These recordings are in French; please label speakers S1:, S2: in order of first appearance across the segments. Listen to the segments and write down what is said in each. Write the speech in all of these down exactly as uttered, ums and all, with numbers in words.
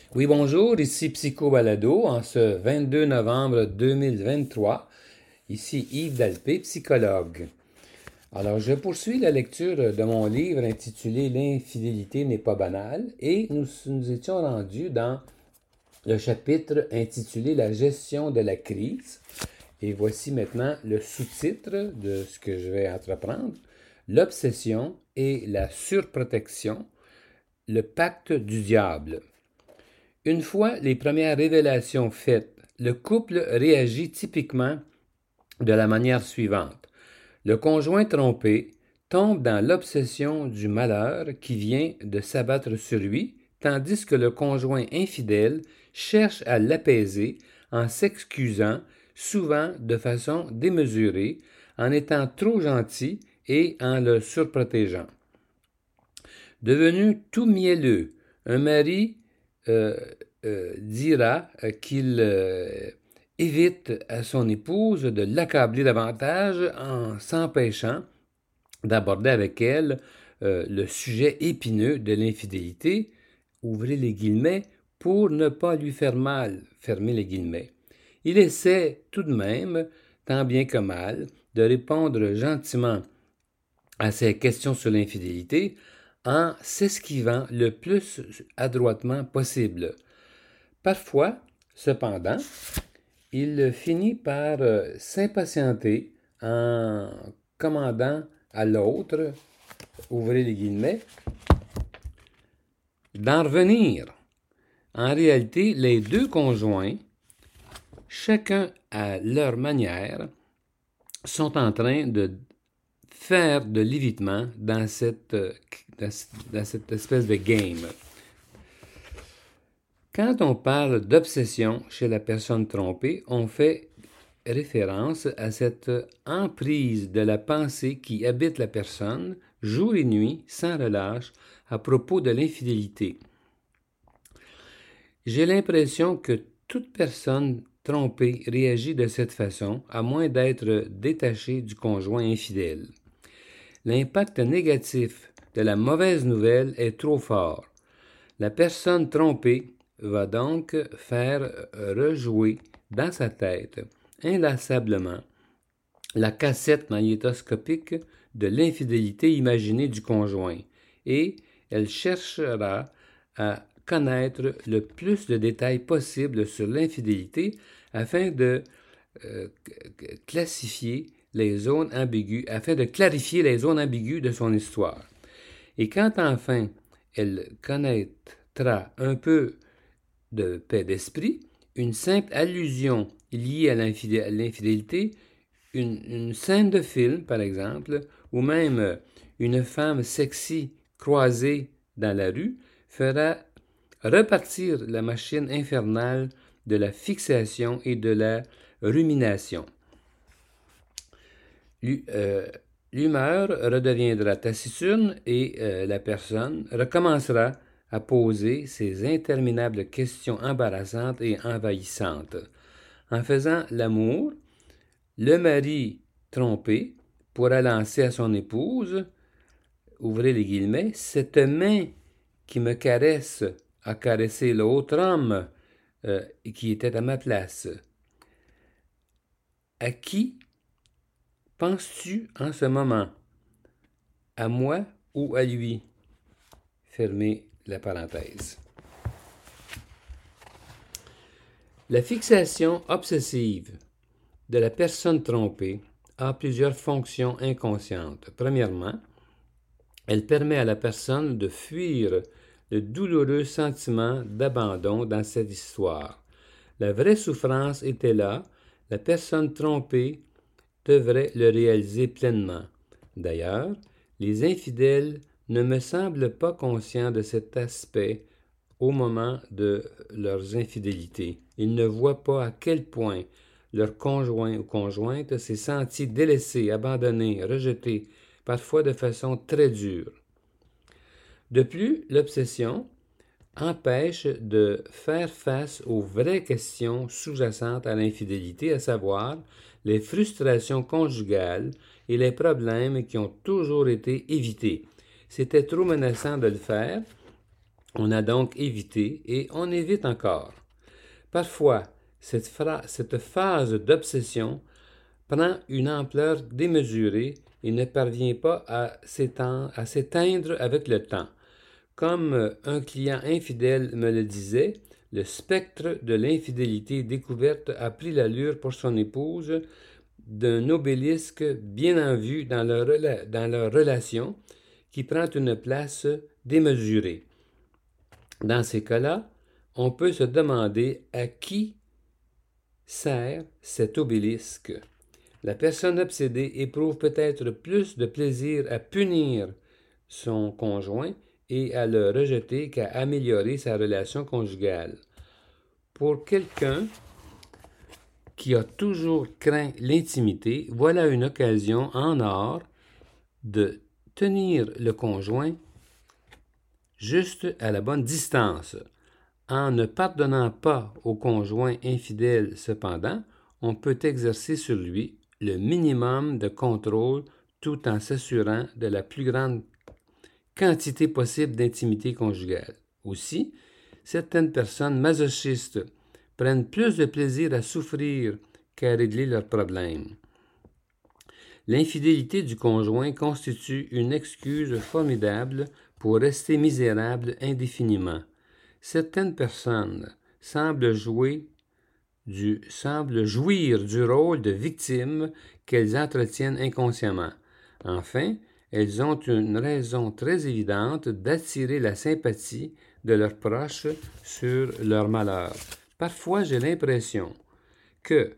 S1: Oui, bonjour, ici Psycho Balado en ce vingt-deux novembre deux mille vingt-trois. Ici Yves Dalpé, psychologue. Alors, je poursuis la lecture de mon livre intitulé L'infidélité n'est pas banale et nous nous étions rendus dans le chapitre intitulé La gestion de la crise. Et voici maintenant le sous-titre de ce que je vais entreprendre. L'obsession et la surprotection, le pacte du diable. Une fois les premières révélations faites, le couple réagit typiquement de la manière suivante. Le conjoint trompé tombe dans l'obsession du malheur qui vient de s'abattre sur lui, tandis que le conjoint infidèle cherche à l'apaiser en s'excusant, souvent de façon démesurée, en étant trop gentil et en le surprotégeant. Devenu tout mielleux, un mari euh, euh, dira euh, qu'il euh, évite à son épouse de l'accabler davantage en s'empêchant d'aborder avec elle euh, le sujet épineux de l'infidélité, ouvrez les guillemets, pour ne pas lui faire mal, fermez les guillemets. Il essaie tout de même, tant bien que mal, de répondre gentiment à ces questions sur l'infidélité en s'esquivant le plus adroitement possible. Parfois, cependant, il finit par euh, s'impatienter en commandant à l'autre, ouvrez les guillemets, d'en revenir. En réalité, les deux conjoints, chacun à leur manière, sont en train de faire de l'évitement dans cette, dans cette espèce de game. Quand on parle d'obsession chez la personne trompée, on fait référence à cette emprise de la pensée qui habite la personne, jour et nuit, sans relâche, à propos de l'infidélité. J'ai l'impression que toute personne trompée réagit de cette façon, à moins d'être détachée du conjoint infidèle. L'impact négatif de la mauvaise nouvelle est trop fort. La personne trompée va donc faire rejouer dans sa tête inlassablement la cassette magnétoscopique de l'infidélité imaginée du conjoint et elle cherchera à connaître le plus de détails possible sur l'infidélité afin de euh, classifier les zones ambiguës, afin de clarifier les zones ambiguës de son histoire. Et quand enfin elle connaîtra un peu de paix d'esprit, une simple allusion liée à l'infidélité, une, une scène de film, par exemple, ou même une femme sexy croisée dans la rue, fera repartir la machine infernale de la fixation et de la rumination. L'humeur redeviendra taciturne et euh, la personne recommencera à poser ces interminables questions embarrassantes et envahissantes. En faisant l'amour, le mari trompé pourra lancer à son épouse, ouvrez les guillemets, cette main qui me caresse a caressé l'autre homme euh, qui était à ma place. À qui penses-tu en ce moment? À moi ou à lui? Fermez la parenthèse. La fixation obsessive de la personne trompée a plusieurs fonctions inconscientes. Premièrement, elle permet à la personne de fuir le douloureux sentiment d'abandon dans cette histoire. La vraie souffrance était là, la personne trompée devrait le réaliser pleinement. D'ailleurs, les infidèles ne me semblent pas conscients de cet aspect au moment de leurs infidélités. Ils ne voient pas à quel point leur conjoint ou conjointe s'est senti délaissé, abandonné, rejeté, parfois de façon très dure. De plus, l'obsession empêche de faire face aux vraies questions sous-jacentes à l'infidélité, à savoir les frustrations conjugales et les problèmes qui ont toujours été évités. C'était trop menaçant de le faire, On a donc évité et on évite encore. Parfois, cette, fra- cette phase d'obsession prend une ampleur démesurée et ne parvient pas à s'éteindre, à s'éteindre avec le temps. Comme un client infidèle me le disait, le spectre de l'infidélité découverte a pris l'allure pour son épouse d'un obélisque bien en vue dans leur, rela- dans leur relation qui prend une place démesurée. Dans ces cas-là, on peut se demander à qui sert cet obélisque. La personne obsédée éprouve peut-être plus de plaisir à punir son conjoint et à le rejeter qu'à améliorer sa relation conjugale. Pour quelqu'un qui a toujours craint l'intimité, voilà une occasion en or de tenir le conjoint juste à la bonne distance. En ne pardonnant pas au conjoint infidèle cependant, on peut exercer sur lui le minimum de contrôle tout en s'assurant de la plus grande quantité possible d'intimité conjugale. Aussi, certaines personnes masochistes prennent plus de plaisir à souffrir qu'à régler leurs problèmes. L'infidélité du conjoint constitue une excuse formidable pour rester misérable indéfiniment. Certaines personnes semblent jouer du, semblent jouir du rôle de victime qu'elles entretiennent inconsciemment. Enfin, elles ont une raison très évidente d'attirer la sympathie de leurs proches sur leur malheur. Parfois, j'ai l'impression que,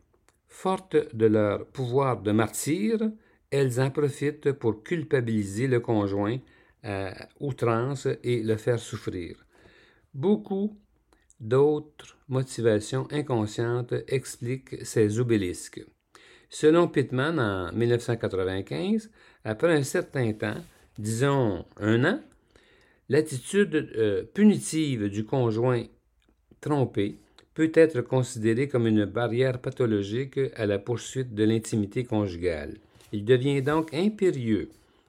S1: fortes de leur pouvoir de martyr, elles en profitent pour culpabiliser le conjoint à outrance et le faire souffrir. Beaucoup d'autres motivations inconscientes expliquent ces obélisques. Selon Pittman, en dix-neuf cent quatre-vingt-quinze, après un certain temps, disons un an, l'attitude euh, punitive du conjoint trompé peut être considérée comme une barrière pathologique à la poursuite de l'intimité conjugale. Il devient donc impérieux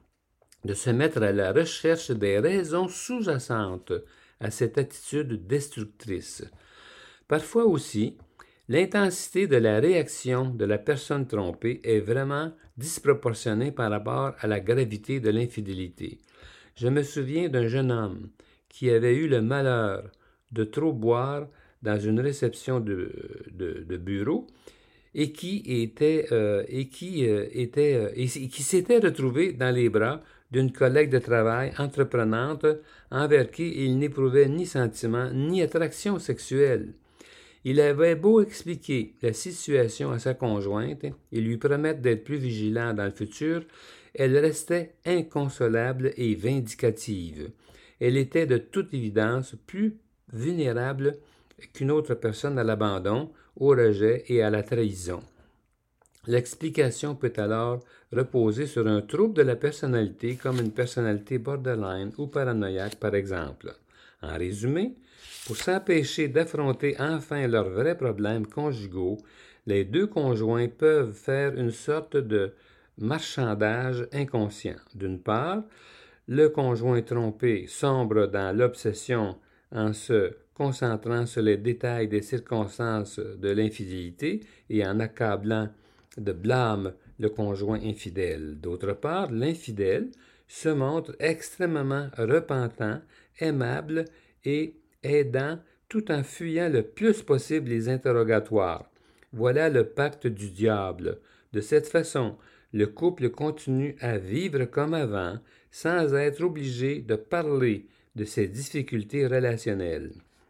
S1: de se mettre à la recherche des raisons sous-jacentes à cette attitude destructrice. Parfois aussi, l'intensité de la réaction de la personne trompée est vraiment disproportionnée par rapport à la gravité de l'infidélité. Je me souviens d'un jeune homme qui avait eu le malheur de trop boire dans une réception de, de, de bureau et qui était euh, et qui euh, était euh, et qui s'était retrouvé dans les bras d'une collègue de travail entreprenante envers qui il n'éprouvait ni sentiment ni attraction sexuelle. Il avait beau expliquer la situation à sa conjointe et lui promettre d'être plus vigilant dans le futur, elle restait inconsolable et vindicative. Elle était de toute évidence plus vulnérable qu'une autre personne à l'abandon, au rejet et à la trahison. L'explication peut alors reposer sur un trouble de la personnalité comme une personnalité borderline ou paranoïaque par exemple. En résumé, pour s'empêcher d'affronter enfin leurs vrais problèmes conjugaux, les deux conjoints peuvent faire une sorte de marchandage inconscient. D'une part, le conjoint trompé sombre dans l'obsession en se concentrant sur les détails des circonstances de l'infidélité et en accablant de blâme le conjoint infidèle. D'autre part, l'infidèle se montre extrêmement repentant, aimable et aidant tout en fuyant le plus possible les interrogatoires. Voilà le pacte du diable. De cette façon, le couple continue à vivre comme avant, sans être obligé de parler de ses difficultés relationnelles.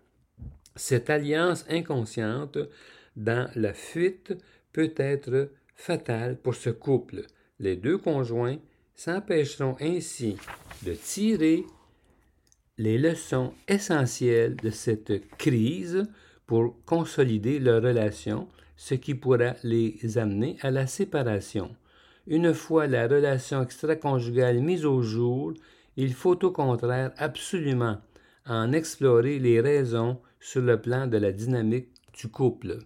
S1: Cette alliance inconsciente dans la fuite peut être fatale pour ce couple. Les deux conjoints s'empêcheront ainsi de tirer les leçons essentielles de cette crise pour consolider leur relation, ce qui pourra les amener à la séparation. Une fois la relation extraconjugale mise au jour, il faut au contraire absolument en explorer les raisons sur le plan de la dynamique du couple.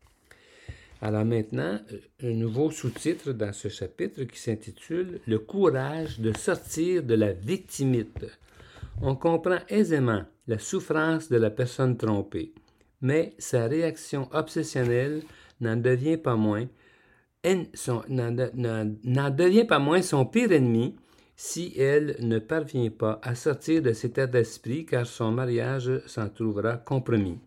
S1: Alors maintenant, un nouveau sous-titre dans ce chapitre qui s'intitule « Le courage de sortir de la victimite ». On comprend aisément la souffrance de la personne trompée, mais sa réaction obsessionnelle n'en devient pas moins, son, n'en, n'en, n'en devient pas moins son pire ennemi si elle ne parvient pas à sortir de cet état d'esprit, car son mariage s'en trouvera compromis.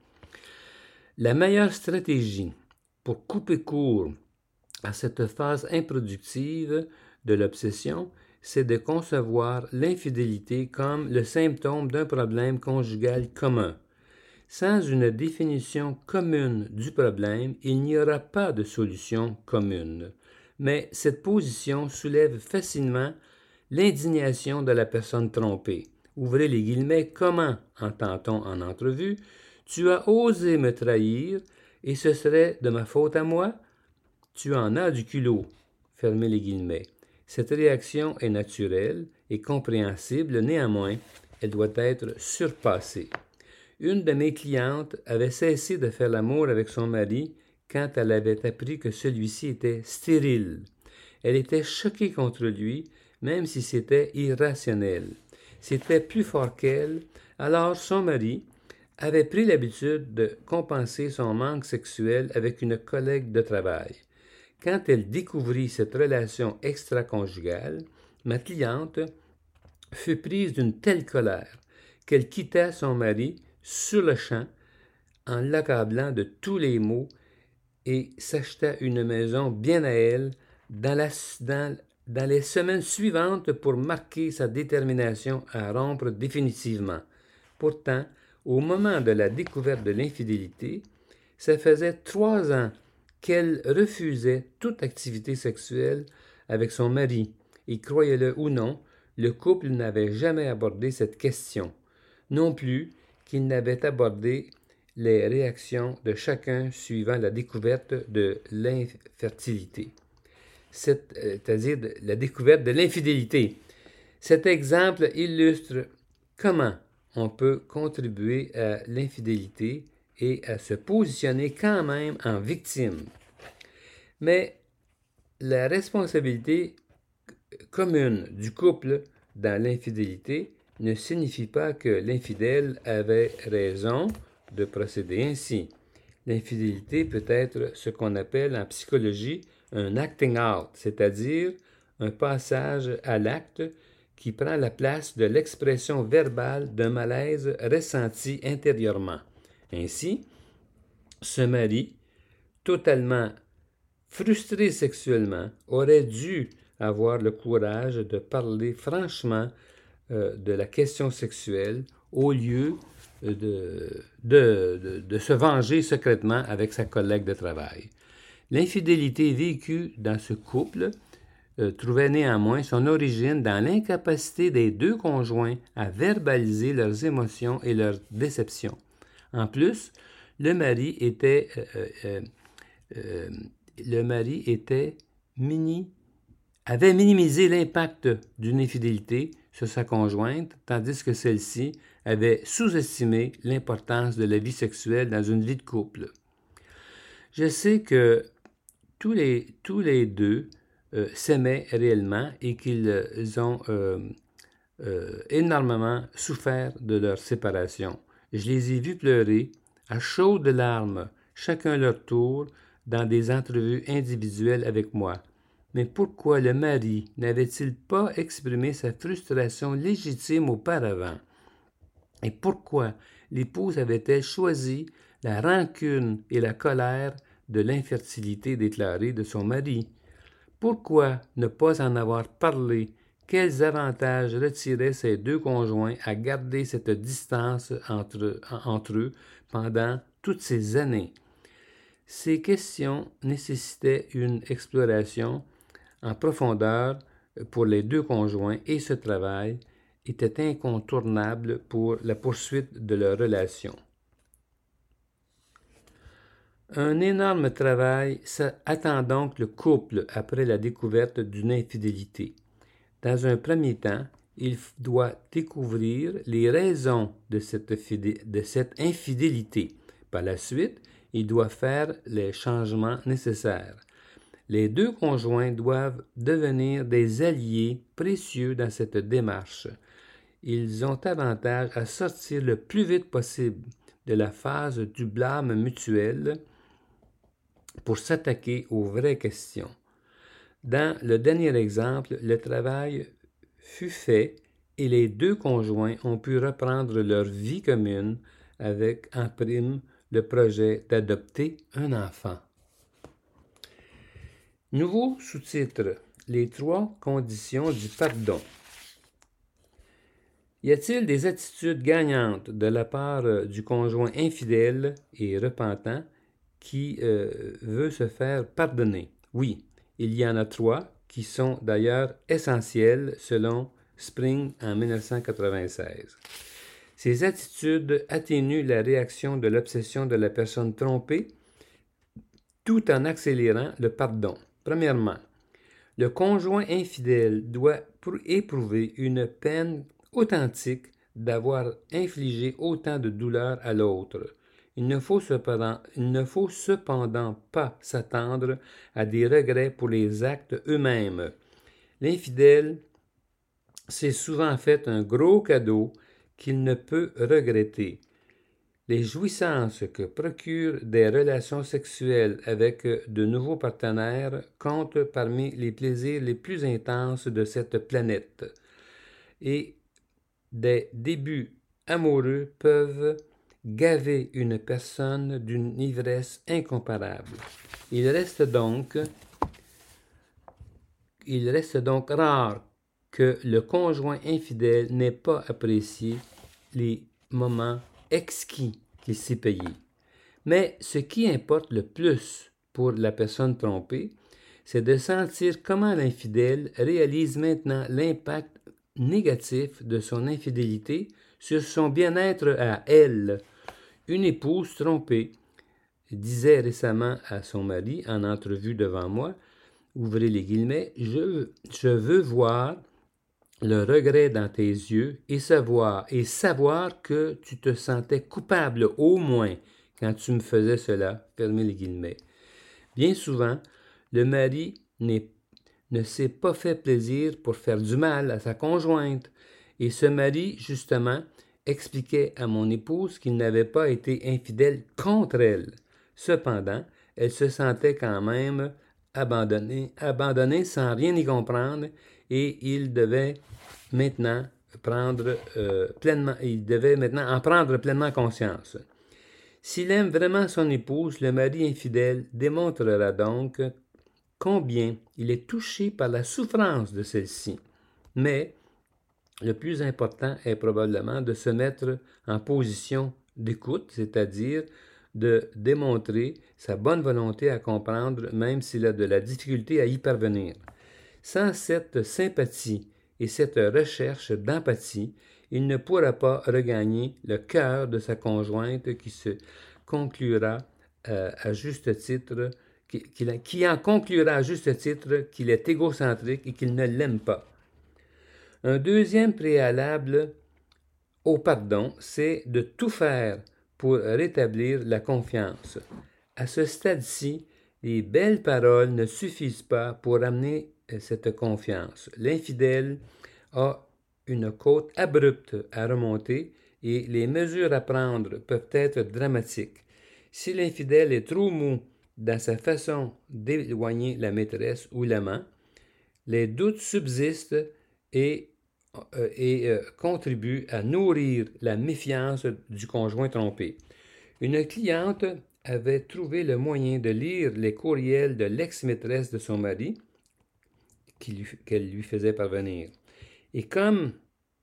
S1: La meilleure stratégie pour couper court à cette phase improductive de l'obsession, c'est de concevoir l'infidélité comme le symptôme d'un problème conjugal commun. Sans une définition commune du problème, il n'y aura pas de solution commune. Mais cette position soulève facilement l'indignation de la personne trompée. Ouvrez les guillemets, comment, entend-on en entrevue, tu as osé me trahir et ce serait de ma faute à moi? Tu en as du culot. Fermez les guillemets. Cette réaction est naturelle et compréhensible, néanmoins, elle doit être surpassée. Une de mes clientes avait cessé de faire l'amour avec son mari quand elle avait appris que celui-ci était stérile. Elle était choquée contre lui, même si c'était irrationnel. C'était plus fort qu'elle, alors son mari avait pris l'habitude de compenser son manque sexuel avec une collègue de travail. Quand elle découvrit cette relation extra-conjugale, ma cliente fut prise d'une telle colère qu'elle quitta son mari sur le champ en l'accablant de tous les maux et s'acheta une maison bien à elle dans, la, dans, dans les semaines suivantes pour marquer sa détermination à rompre définitivement. Pourtant, au moment de la découverte de l'infidélité, ça faisait trois ans qu'elle refusait toute activité sexuelle avec son mari, et croyez-le ou non, le couple n'avait jamais abordé cette question, non plus qu'il n'avait abordé les réactions de chacun suivant la découverte de l'infertilité, c'est-à-dire la découverte de l'infidélité. Cet exemple illustre comment on peut contribuer à l'infidélité et à se positionner quand même en victime. Mais la responsabilité commune du couple dans l'infidélité ne signifie pas que l'infidèle avait raison de procéder ainsi. L'infidélité peut être ce qu'on appelle en psychologie un acting out, c'est-à-dire un passage à l'acte qui prend la place de l'expression verbale d'un malaise ressenti intérieurement. Ainsi, ce mari, totalement frustré sexuellement, aurait dû avoir le courage de parler franchement euh, de la question sexuelle au lieu de, de, de, de se venger secrètement avec sa collègue de travail. L'infidélité vécue dans ce couple euh, trouvait néanmoins son origine dans l'incapacité des deux conjoints à verbaliser leurs émotions et leurs déceptions. En plus, le mari était, euh, euh, euh, le mari était mini, avait minimisé l'impact d'une infidélité sur sa conjointe, tandis que celle-ci avait sous-estimé l'importance de la vie sexuelle dans une vie de couple. Je sais que tous les, tous les deux euh, s'aimaient réellement et qu'ils euh, ont euh, euh, énormément souffert de leur séparation. Je les ai vus pleurer à chaudes larmes, chacun leur tour, dans des entrevues individuelles avec moi. Mais pourquoi le mari n'avait-il pas exprimé sa frustration légitime auparavant? Et pourquoi l'épouse avait-elle choisi la rancune et la colère de l'infertilité déclarée de son mari? Pourquoi ne pas en avoir parlé? Quels avantages retiraient ces deux conjoints à garder cette distance entre, entre eux pendant toutes ces années? Ces questions nécessitaient une exploration en profondeur pour les deux conjoints et ce travail était incontournable pour la poursuite de leur relation. Un énorme travail attend donc le couple après la découverte d'une infidélité. Dans un premier temps, il doit découvrir les raisons de cette, de cette infidélité. Par la suite, il doit faire les changements nécessaires. Les deux conjoints doivent devenir des alliés précieux dans cette démarche. ils ont avantage à sortir le plus vite possible de la phase du blâme mutuel pour s'attaquer aux vraies questions. Dans le dernier exemple, le travail fut fait et les deux conjoints ont pu reprendre leur vie commune avec en prime le projet d'adopter un enfant. Nouveau sous-titre: Les trois conditions du pardon. Y a-t-il des attitudes gagnantes de la part du conjoint infidèle et repentant qui euh, veut se faire pardonner? Oui, il y en a trois qui sont d'ailleurs essentielles selon Spring en dix-neuf cent quatre-vingt-seize. Ces attitudes atténuent la réaction de l'obsession de la personne trompée tout en accélérant le pardon. Premièrement, le conjoint infidèle doit éprouver une peine authentique d'avoir infligé autant de douleur à l'autre. Il ne faut cependant, il ne faut cependant pas s'attendre à des regrets pour les actes eux-mêmes. L'infidèle s'est souvent fait un gros cadeau qu'il ne peut regretter. Les jouissances que procurent des relations sexuelles avec de nouveaux partenaires comptent parmi les plaisirs les plus intenses de cette planète. Et des débuts amoureux peuvent gaver une personne d'une ivresse incomparable. Il reste donc, il reste donc rare que le conjoint infidèle n'ait pas apprécié les moments exquis qu'il s'est payé. Mais ce qui importe le plus pour la personne trompée, c'est de sentir comment l'infidèle réalise maintenant l'impact négatif de son infidélité sur son bien-être à elle. Une épouse trompée disait récemment à son mari en entrevue devant moi, ouvrez les guillemets, je, je veux voir le regret dans tes yeux et savoir, et savoir que tu te sentais coupable au moins quand tu me faisais cela, fermez les guillemets. Bien souvent, le mari n'est, ne s'est pas fait plaisir pour faire du mal à sa conjointe, et ce mari, justement, expliquait à mon épouse qu'il n'avait pas été infidèle contre elle. Cependant, elle se sentait quand même abandonnée, abandonnée sans rien y comprendre, et il devait maintenant prendre euh, pleinement, il devait maintenant en prendre pleinement conscience. S'il aime vraiment son épouse, le mari infidèle démontrera donc combien il est touché par la souffrance de celle-ci. Mais le plus important est probablement de se mettre en position d'écoute, c'est-à-dire de démontrer sa bonne volonté à comprendre, même s'il a de la difficulté à y parvenir. Sans cette sympathie et cette recherche d'empathie, il ne pourra pas regagner le cœur de sa conjointe qui se conclura euh, à juste titre, qui, qui, qui en conclura à juste titre qu'il est égocentrique et qu'il ne l'aime pas. Un deuxième préalable au pardon, c'est de tout faire pour rétablir la confiance. À ce stade-ci, les belles paroles ne suffisent pas pour amener cette confiance. L'infidèle a une côte abrupte à remonter et les mesures à prendre peuvent être dramatiques. Si l'infidèle est trop mou dans sa façon d'éloigner la maîtresse ou l'amant, les doutes subsistent et, euh, et euh, contribuent à nourrir la méfiance du conjoint trompé. Une cliente avait trouvé le moyen de lire les courriels de l'ex-maîtresse de son mari qu'elle lui faisait parvenir. Et comme,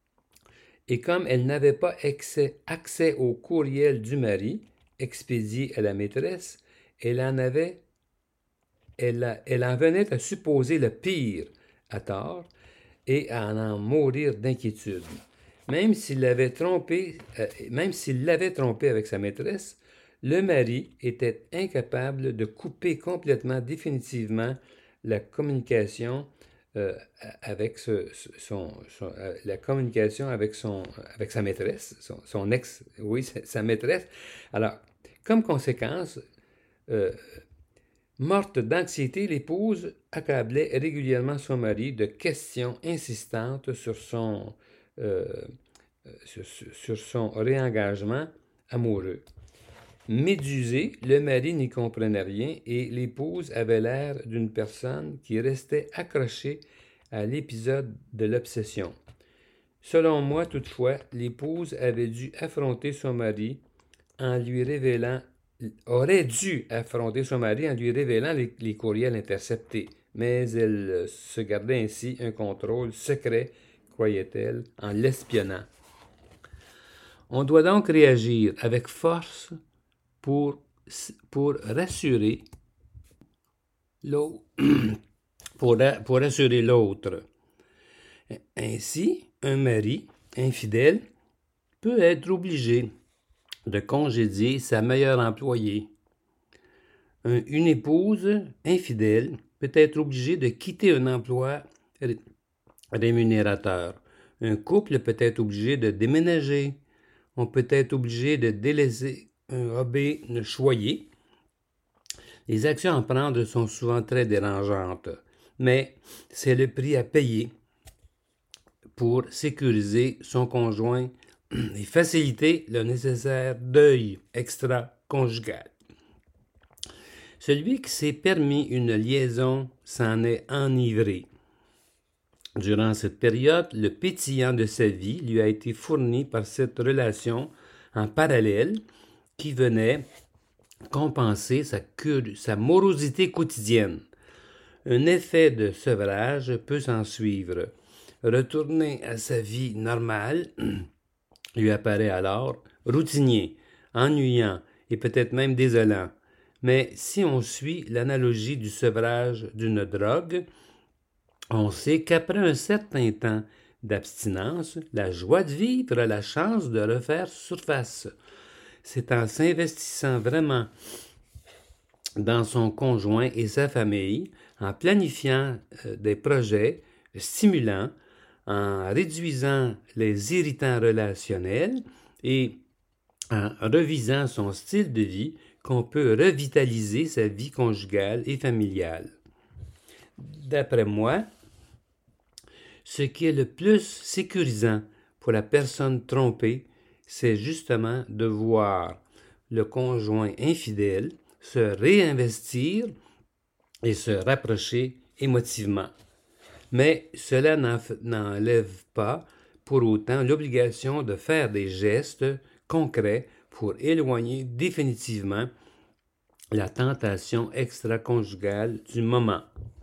S1: et comme elle n'avait pas accès, accès au courriel du mari expédié à la maîtresse, elle en avait, elle, a, elle en venait à supposer le pire à tort et à en mourir d'inquiétude. Même s'il l'avait trompé, euh, même s'il l'avait trompé avec sa maîtresse, le mari était incapable de couper complètement, définitivement, la communication euh, avec ce, son, son, euh, la communication avec son, avec sa maîtresse, son, son ex, oui, sa maîtresse. Alors, comme conséquence, euh, morte d'anxiété, l'épouse accablait régulièrement son mari de questions insistantes sur son, euh, sur, sur son réengagement amoureux. Médusé, le mari n'y comprenait rien et l'épouse avait l'air d'une personne qui restait accrochée à l'épisode de l'obsession. Selon moi, toutefois, l'épouse avait dû affronter son mari en lui révélant, aurait dû affronter son mari en lui révélant les, les courriels interceptés, mais elle se gardait ainsi un contrôle secret, croyait-elle, en l'espionnant. On doit donc réagir avec force pour, pour rassurer l'autre, pour, pour rassurer l'autre. Ainsi, un mari infidèle peut être obligé de congédier sa meilleure employée. Un, une épouse infidèle peut être obligée de quitter un emploi ré, rémunérateur. Un couple peut être obligé de déménager. On peut être obligé de délaisser un hobby choyé. Les actions à prendre sont souvent très dérangeantes, mais c'est le prix à payer pour sécuriser son conjoint et faciliter le nécessaire deuil extra-conjugal. Celui qui s'est permis une liaison s'en est enivré. Durant cette période, le pétillant de sa vie lui a été fourni par cette relation en parallèle qui venait compenser sa, cur- sa morosité quotidienne. Un effet de sevrage peut s'en suivre. Retourner à sa vie normale lui apparaît alors routinier, ennuyant et peut-être même désolant. Mais si on suit l'analogie du sevrage d'une drogue, on sait qu'après un certain temps d'abstinence, la joie de vivre a la chance de refaire surface. C'est en s'investissant vraiment dans son conjoint et sa famille, en planifiant euh, des projets stimulants, en réduisant les irritants relationnels et en revisant son style de vie qu'on peut revitaliser sa vie conjugale et familiale. D'après moi, ce qui est le plus sécurisant pour la personne trompée, c'est justement de voir le conjoint infidèle se réinvestir et se rapprocher émotivement. Mais cela n'enlève pas pour autant l'obligation de faire des gestes concrets pour éloigner définitivement la tentation extra-conjugale du moment.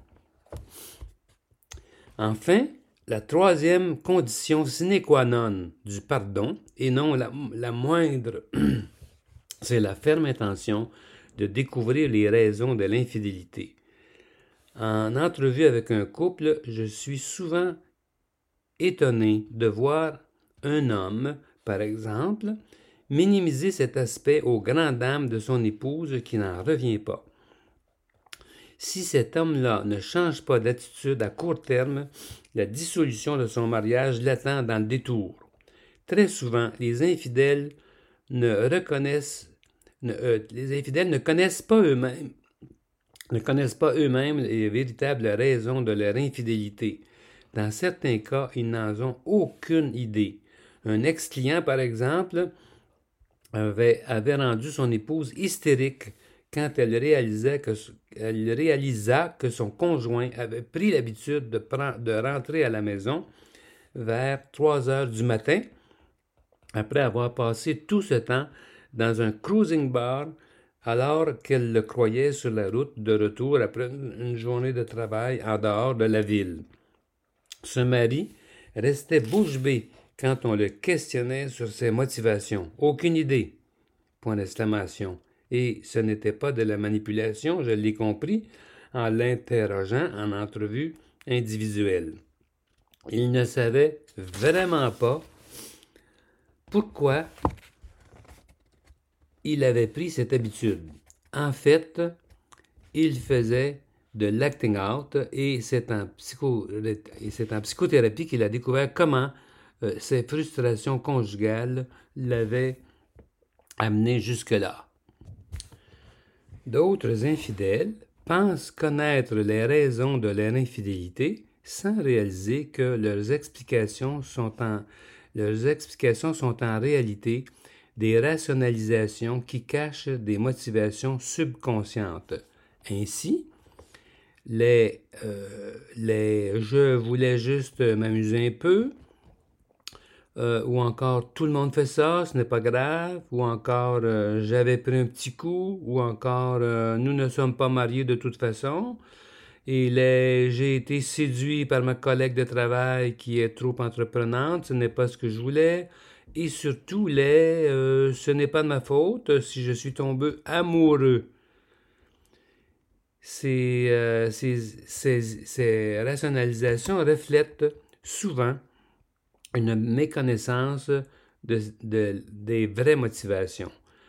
S1: Enfin, la troisième condition sine qua non du pardon, et non la, la moindre, c'est la ferme intention de découvrir les raisons de l'infidélité. En entrevue avec un couple, je suis souvent étonné de voir un homme, par exemple, minimiser cet aspect aux grandes dames de son épouse qui n'en revient pas. Si cet homme-là ne change pas d'attitude à court terme, la dissolution de son mariage l'attend dans le détour. Très souvent, les infidèles ne reconnaissent, ne, euh, les infidèles ne connaissent pas eux-mêmes ne connaissent pas eux-mêmes les véritables raisons de leur infidélité. Dans certains cas, ils n'en ont aucune idée. Un ex-client, par exemple, avait, avait rendu son épouse hystérique quand elle réalisait que, elle réalisa que son conjoint avait pris l'habitude de, prendre, de rentrer à la maison vers trois heures du matin, après avoir passé tout ce temps dans un cruising bar, alors qu'elle le croyait sur la route de retour après une journée de travail en dehors de la ville. Ce mari restait bouche bée quand on le questionnait sur ses motivations. Aucune idée. Point d'exclamation. Et ce n'était pas de la manipulation, je l'ai compris, en l'interrogeant en entrevue individuelle. Il ne savait vraiment pas pourquoi il avait pris cette habitude. En fait, il faisait de l'acting out et c'est en, psycho, et c'est en psychothérapie qu'il a découvert comment euh, ses frustrations conjugales l'avaient amené jusque-là. D'autres infidèles pensent connaître les raisons de leur infidélité sans réaliser que leurs explications sont en Leurs explications sont en réalité des rationalisations qui cachent des motivations subconscientes. Ainsi, les, euh, les « je voulais juste m'amuser un peu » euh, ou encore « tout le monde fait ça, ce n'est pas grave » ou encore euh, « j'avais pris un petit coup » ou encore euh, « nous ne sommes pas mariés de toute façon » et les « j'ai été séduit par ma collègue de travail qui est trop entreprenante, ce n'est pas ce que je voulais » et surtout les euh, « ce n'est pas de ma faute si je suis tombé amoureux ». Ces, euh, ces, ces, ces rationalisations reflètent souvent une méconnaissance de, de, des vraies motivations.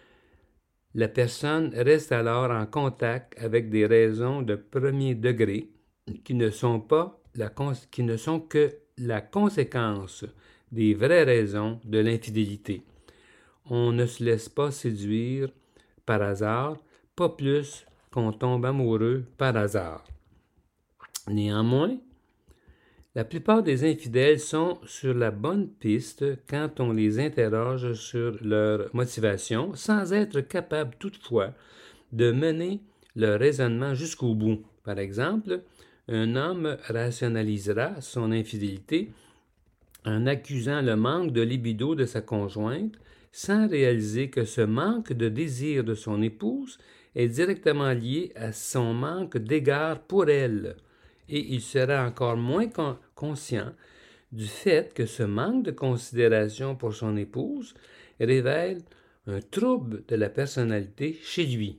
S1: La personne reste alors en contact avec des raisons de premier degré qui ne sont, pas la, qui ne sont que la conséquence des vraies raisons de l'infidélité. On ne se laisse pas séduire par hasard, pas plus qu'on tombe amoureux par hasard. Néanmoins, la plupart des infidèles sont sur la bonne piste quand on les interroge sur leur motivation, sans être capable toutefois de mener leur raisonnement jusqu'au bout. Par exemple, un homme rationalisera son infidélité en accusant le manque de libido de sa conjointe, sans réaliser que ce manque de désir de son épouse est directement lié à son manque d'égard pour elle. Et il sera encore moins con- conscient du fait que ce manque de considération pour son épouse révèle un trouble de la personnalité chez lui.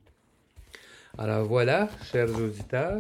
S1: Alors voilà, chers auditeurs,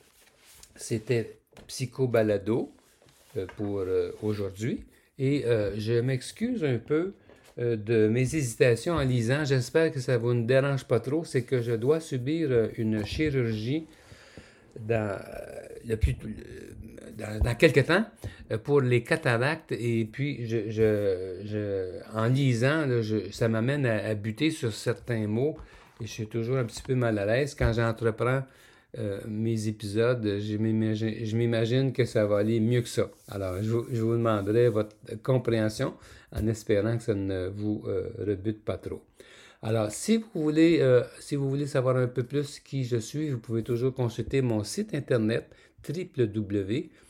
S1: c'était Psycho Balado euh, pour euh, aujourd'hui. Et euh, je m'excuse un peu euh, de mes hésitations en lisant. J'espère que ça ne vous dérange pas trop. C'est que je dois subir euh, une chirurgie dans, le plus, dans, dans quelques temps pour les cataractes et puis je, je, je, en lisant, là, je, ça m'amène à, à buter sur certains mots et je suis toujours un petit peu mal à l'aise. Quand j'entreprends euh, mes épisodes, je m'imagine, je m'imagine que ça va aller mieux que ça. Alors, je, je vous demanderai votre compréhension en espérant que ça ne vous euh, rebute pas trop. Alors, si vous voulez, euh, si vous voulez savoir un peu plus qui je suis, vous pouvez toujours consulter mon site internet w w w point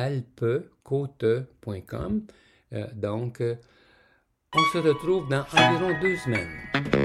S1: dalpecote point com. Euh, donc, euh, on se retrouve dans environ deux semaines.